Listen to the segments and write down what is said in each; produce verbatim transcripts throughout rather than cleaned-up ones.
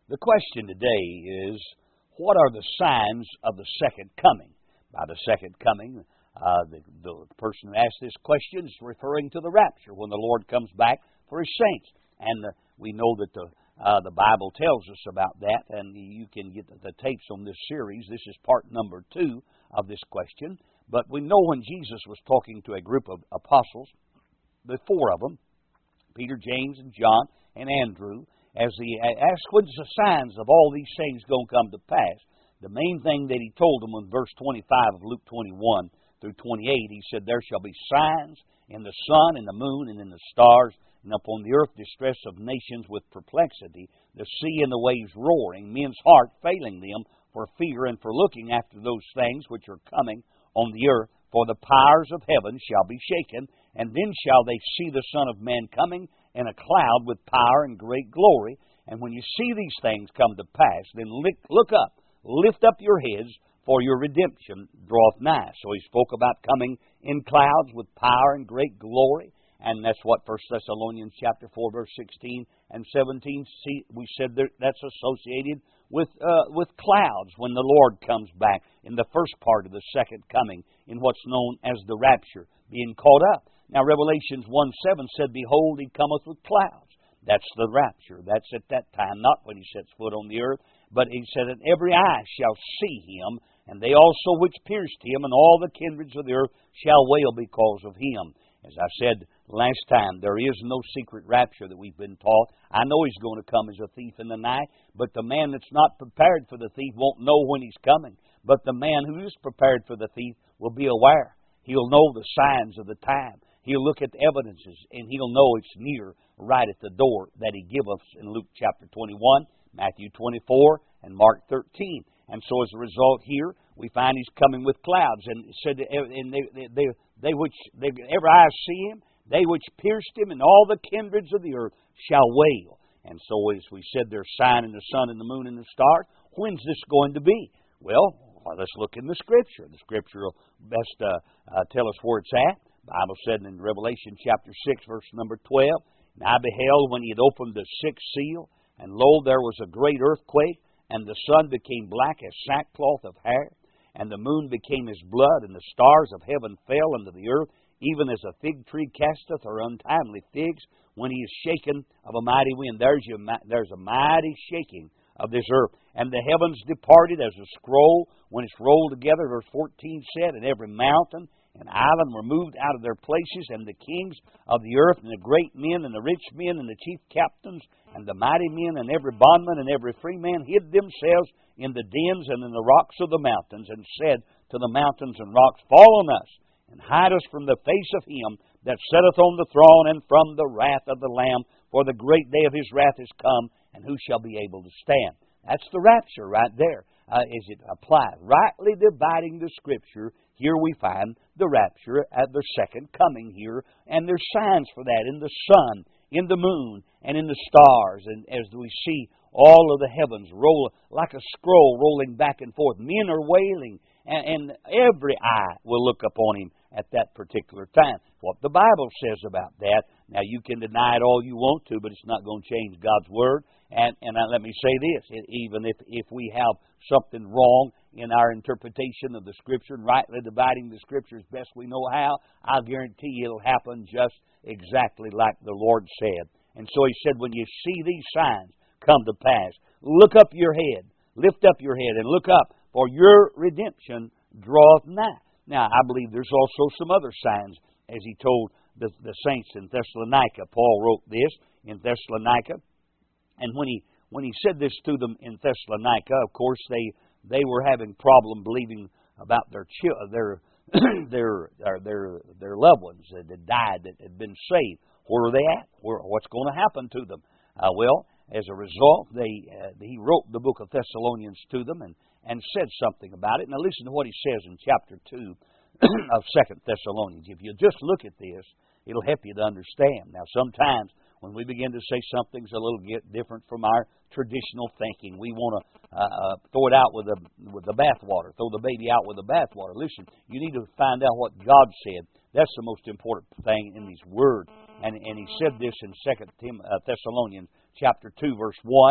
The question today is, what are the signs of the second coming? By the second coming, uh, the, the person who asked this question is referring to the rapture, when the Lord comes back for His saints. And the, we know that the uh, the Bible tells us about that, and you can get the, the tapes on this series. This is part number two of this question. But we know when Jesus was talking to a group of apostles, the four of them, Peter, James, and John, and Andrew, as he asked, when's the signs of all these things going to come to pass? The main thing that he told them in verse twenty-five of Luke twenty-one through twenty-eight, he said, there shall be signs in the sun, in the moon, and in the stars, and upon the earth distress of nations with perplexity, the sea and the waves roaring, men's heart failing them for fear and for looking after those things which are coming on the earth. For the powers of heaven shall be shaken, and then shall they see the Son of Man coming in a cloud with power and great glory. And when you see these things come to pass, then look up, lift up your heads, for your redemption draweth nigh. So he spoke about coming in clouds with power and great glory. And that's what First Thessalonians chapter four, verse sixteen and seventeen, see, we said that that's associated with uh, with clouds when the Lord comes back in the first part of the second coming, in what's known as the rapture, being caught up. Now, Revelations one seven said, behold, He cometh with clouds. That's the rapture. That's at that time, not when He sets foot on the earth, but He said, and every eye shall see Him, and they also which pierced Him, and all the kindreds of the earth shall wail because of Him. As I said last time, there is no secret rapture that we've been taught. I know He's going to come as a thief in the night, but the man that's not prepared for the thief won't know when He's coming. But the man who is prepared for the thief will be aware. He'll know the signs of the time. He'll look at the evidences, and he'll know it's near, right at the door that He gave us in Luke chapter twenty-one, Matthew twenty-four, and Mark thirteen. And so as a result here, we find He's coming with clouds. And it said, and they, they, they, they which, they, every eye see Him, they which pierced Him, and all the kindreds of the earth shall wail. And so as we said, there's sign in the sun and the moon and the stars. When's this going to be? Well, let's look in the Scripture. The Scripture will best uh, uh, tell us where it's at. The Bible said in Revelation chapter six, verse number twelve, and I beheld when He had opened the sixth seal, and lo, there was a great earthquake, and the sun became black as sackcloth of hair, and the moon became as blood, and the stars of heaven fell unto the earth, even as a fig tree casteth her untimely figs when he is shaken of a mighty wind. There's, your, there's a mighty shaking of this earth. And the heavens departed as a scroll when it's rolled together, verse fourteen said, and every mountain and island were moved out of their places, and the kings of the earth, and the great men, and the rich men, and the chief captains, and the mighty men, and every bondman, and every free man, hid themselves in the dens and in the rocks of the mountains, and said to the mountains and rocks, fall on us, and hide us from the face of Him that sitteth on the throne, and from the wrath of the Lamb, for the great day of His wrath is come, and who shall be able to stand? That's the rapture right there, uh, as it applies. Rightly dividing the Scripture, here we find the rapture at the second coming here, and there's signs for that in the sun, in the moon, and in the stars. And as we see all of the heavens roll like a scroll rolling back and forth, men are wailing, and, and every eye will look upon Him at that particular time. What the Bible says about that. Now, you can deny it all you want to, but it's not going to change God's Word. And, and let me say this, even if, if we have something wrong in our interpretation of the Scripture and rightly dividing the Scripture as best we know how, I'll guarantee it'll happen just exactly like the Lord said. And so He said, when you see these signs come to pass, look up your head, lift up your head, and look up, for your redemption draweth nigh. Now, I believe there's also some other signs, as He told the, the saints in Thessalonica. Paul wrote this in Thessalonica. And when he when he said this to them in Thessalonica, of course they they were having problem believing about their their their their their loved ones that had died, that had been saved. Where are they at? Where, what's going to happen to them? Uh, well, as a result, they uh, he wrote the book of Thessalonians to them and and said something about it. Now listen to what he says in chapter two of Second Thessalonians. If you just look at this, it'll help you to understand. Now, sometimes when we begin to say something's a little bit different from our traditional thinking, we want to uh, uh, throw it out with the with the bathwater, throw the baby out with the bathwater. Listen, you need to find out what God said. That's the most important thing in His Word. And and He said this in Second Thessalonians chapter two, verse one.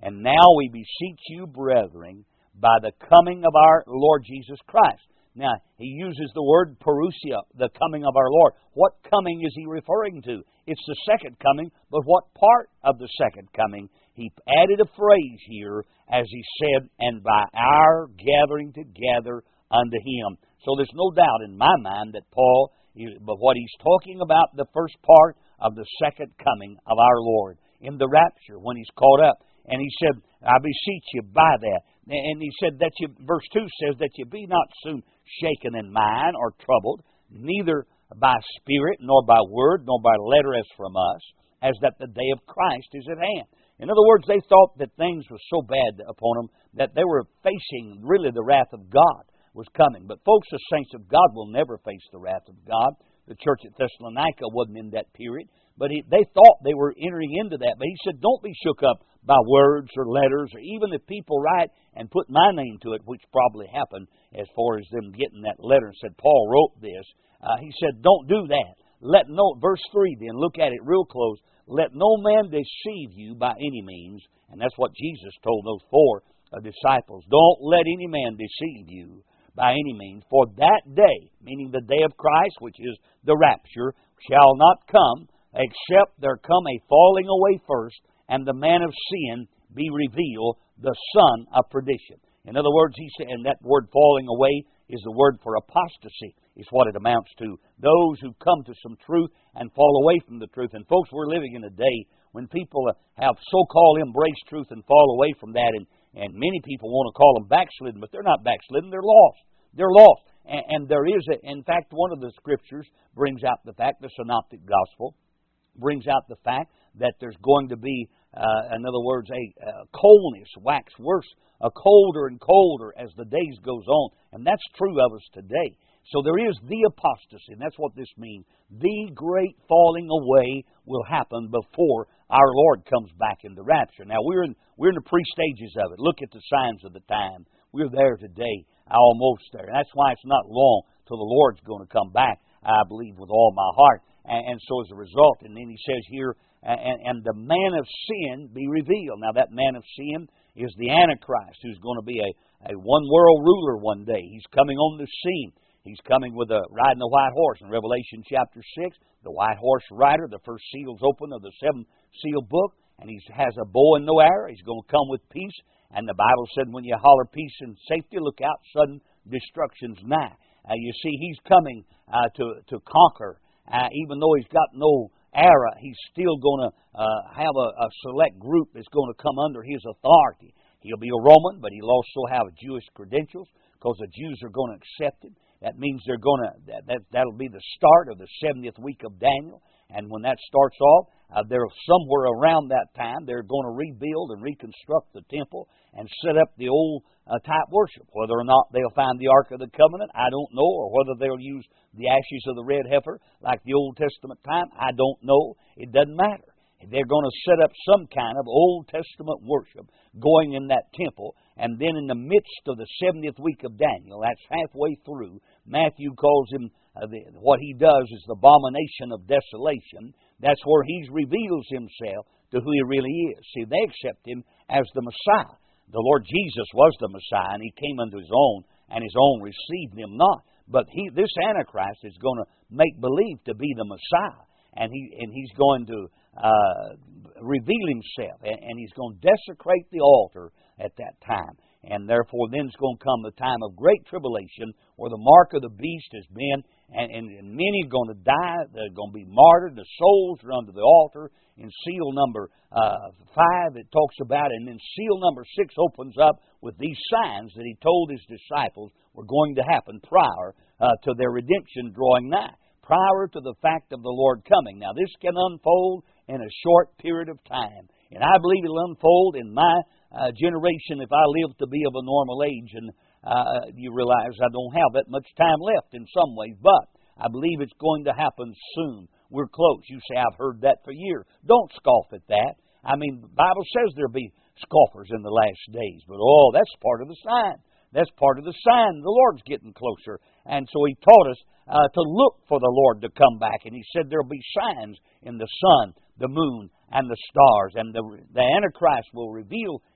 And now we beseech you, brethren, by the coming of our Lord Jesus Christ. Now, he uses the word parousia, the coming of our Lord. What coming is he referring to? It's the second coming, but what part of the second coming? He added a phrase here, as he said, and by our gathering together unto him. So there's no doubt in my mind that Paul, but what he's talking about, the first part of the second coming of our Lord, in the rapture, when he's caught up. And he said, I beseech you by that. And he said that you, verse two says, that you be not soon shaken in mind or troubled, neither by spirit, nor by word, nor by letter as from us, as that the day of Christ is at hand. In other words, they thought that things were so bad upon them that they were facing really the wrath of God was coming. But folks, the saints of God will never face the wrath of God. The church at Thessalonica wasn't in that period. But he, they thought they were entering into that. But he said, don't be shook up by words or letters, or even if people write and put my name to it, which probably happened as far as them getting that letter and said, Paul wrote this. Uh, he said, don't do that. Let no, verse three then, look at it real close. Let no man deceive you by any means. And that's what Jesus told those four uh, disciples. Don't let any man deceive you by any means. For that day, meaning the day of Christ, which is the rapture, shall not come, except there come a falling away first, and the man of sin be revealed, the son of perdition. In other words, he said, and that word falling away is the word for apostasy, is what it amounts to. Those who come to some truth and fall away from the truth. And folks, we're living in a day when people have so-called embraced truth and fall away from that, and, and many people want to call them backslidden, but they're not backslidden, they're lost. They're lost. And, and there is, a, in fact, one of the scriptures brings out the fact, the Synoptic Gospel, brings out the fact that there's going to be, uh, in other words, a, a coldness wax worse, a colder and colder as the days goes on. And that's true of us today. So there is the apostasy, and that's what this means. The great falling away will happen before our Lord comes back in the rapture. Now, we're in, we're in the pre-stages of it. Look at the signs of the time. We're there today, almost there. And that's why it's not long till the Lord's going to come back, I believe, with all my heart. And, and so as a result, and then he says here, and, and the man of sin be revealed. Now, that man of sin is the Antichrist, who's going to be a, a one-world ruler one day. He's coming on the scene. He's coming with a riding a white horse. In Revelation chapter six, the white horse rider, the first seal's open of the seventh seal book, and he has a bow and no arrow. He's going to come with peace. And the Bible said, when you holler peace and safety, look out, sudden destruction's nigh. Uh, you see, he's coming uh, to, to conquer. Uh, even though he's got no arrow, he's still going to uh, have a, a select group that's going to come under his authority. He'll be a Roman, but he'll also have Jewish credentials, because the Jews are going to accept him. That means they're going to, that, that, that'll be the start of the seventieth week of Daniel. And when that starts off, uh, they're somewhere around that time, they're going to rebuild and reconstruct the temple and set up the old uh, type worship. Whether or not they'll find the Ark of the Covenant, I don't know. Or whether they'll use the ashes of the red heifer like the Old Testament time, I don't know. It doesn't matter. They're going to set up some kind of Old Testament worship going in that temple. And then in the midst of the seventieth week of Daniel, that's halfway through, Matthew calls him, uh, the, what he does is the abomination of desolation. That's where he reveals himself to who he really is. See, they accept him as the Messiah. The Lord Jesus was the Messiah, and he came unto his own, and his own received him not. But he, this Antichrist is going to make believe to be the Messiah, and he and he's going to uh, reveal himself, and, and he's going to desecrate the altar at that time. And therefore, then it's going to come the time of great tribulation, where the mark of the beast has been, and, and, and many are going to die. They're going to be martyred. The souls are under the altar. In seal number uh, five, it talks about it. And then seal number six opens up with these signs that he told his disciples were going to happen prior uh, to their redemption drawing nigh, prior to the fact of the Lord coming. Now, this can unfold in a short period of time. And I believe it'll unfold in my Uh, generation, if I live to be of a normal age. And uh, you realize I don't have that much time left in some ways, but I believe it's going to happen soon. We're close. You say, I've heard that for years. Don't scoff at that. I mean, the Bible says there'll be scoffers in the last days, but oh, that's part of the sign. That's part of the sign. The Lord's getting closer. And so he taught us uh, to look for the Lord to come back. And he said there'll be signs in the sun, the moon, and the stars. And the, the Antichrist will reveal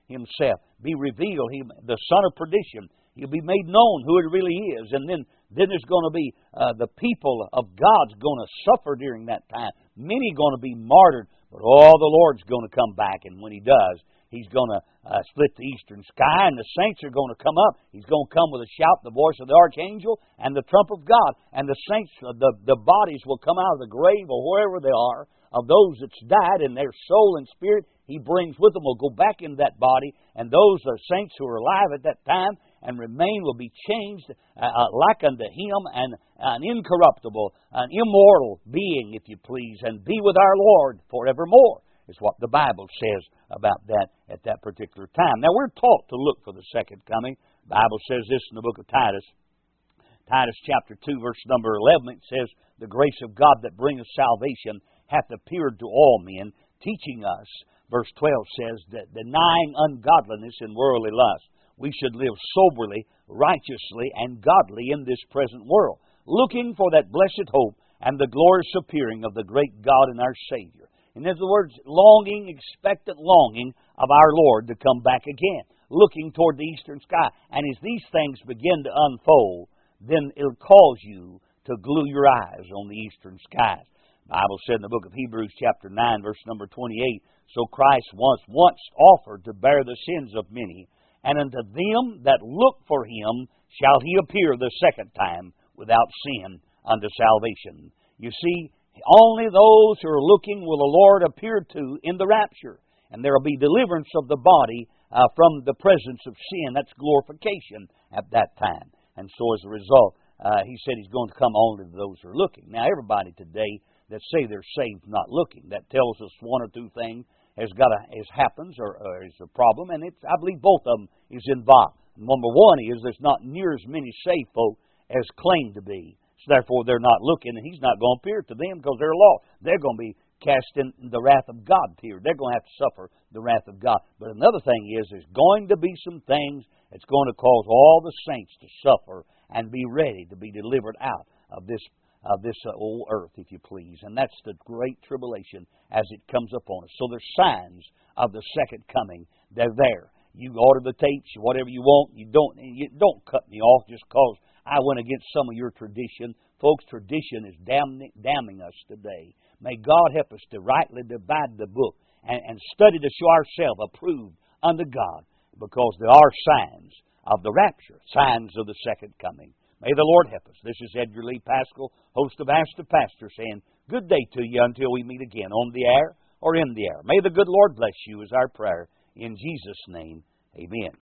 Himself, be revealed. He, the son of perdition, He'll be made known who it really is. And then, then there's going to be uh, the people of God's going to suffer during that time. Many going to be martyred, but all the Lord's going to come back. And when He does, He's going to uh, split the eastern sky, and the saints are going to come up. He's going to come with a shout, the voice of the archangel, and the trump of God. And the saints, the, the bodies will come out of the grave or wherever they are, of those that's died, and their soul and spirit He brings with them will go back in that body, and those are saints who are alive at that time and remain will be changed uh, uh, like unto Him, and an incorruptible, an immortal being, if you please, and be with our Lord forevermore, is what the Bible says about that at that particular time. Now, we're taught to look for the second coming. The Bible says this in the book of Titus. Titus chapter two, verse number eleven, it says, "The grace of God that bringeth salvation hath appeared to all men, teaching us," verse twelve says, "that denying ungodliness and worldly lust, we should live soberly, righteously, and godly in this present world, looking for that blessed hope and the glorious appearing of the great God and our Savior." In other words, longing, expectant longing of our Lord to come back again, looking toward the eastern sky. And as these things begin to unfold, then it'll cause you to glue your eyes on the eastern skies. The Bible said in the book of Hebrews chapter nine, verse number twenty-eight, "So Christ was once offered to bear the sins of many, and unto them that look for Him shall He appear the second time without sin unto salvation." You see, only those who are looking will the Lord appear to in the rapture. And there will be deliverance of the body uh, from the presence of sin. That's glorification at that time. And so as a result, uh, He said He's going to come only to those who are looking. Now, everybody today that say they're saved not looking, that tells us one or two things has got a, has happens or, or is a problem. And it's, I believe both of them is involved. Number one is there's not near as many saved folk as claim to be. So therefore, they're not looking, and He's not going to appear to them because they're lost. They're going to be cast in the wrath of God here. They're going to have to suffer the wrath of God. But another thing is there's going to be some things that's going to cause all the saints to suffer and be ready to be delivered out of this of this uh, old earth, if you please. And that's the great tribulation as it comes upon us. So there's signs of the second coming. They're there. You order the tapes, whatever you want. You don't, you don't cut me off just because I went against some of your tradition. Folks, tradition is damning, damning us today. May God help us to rightly divide the book and, and study to show ourselves approved unto God, because there are signs of the rapture, signs of the second coming. May the Lord help us. This is Edgar Lee Pascal, host of Ask the Pastor, saying good day to you until we meet again on the air or in the air. May the good Lord bless you is our prayer. In Jesus' name, amen.